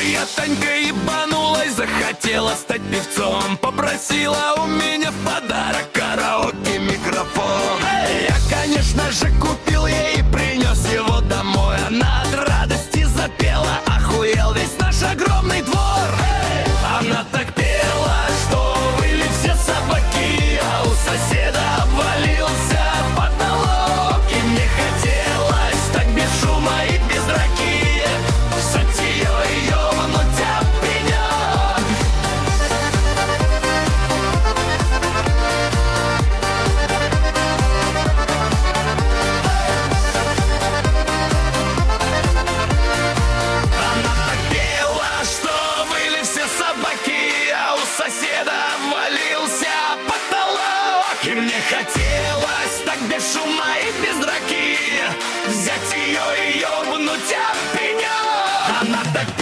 Моя Танька ебанулась, захотела стать певцом. Попросила у меня в подарок караоке-микрофон. Я, конечно же, купил ей и принес его домой. Она от радости запела, охуел весь наш огромный двор. Она так пела, что выли все собаки, а у соседа обвалился потолок. И мне хотелось так без шума и без драки взять ее и ёбнуть об пенёк. Она так пела, что выли все собаки, а у соседа обвалился потолок. И мне хотелось так без шума и без драки взять ее и ёбнуть об пенёк. Она так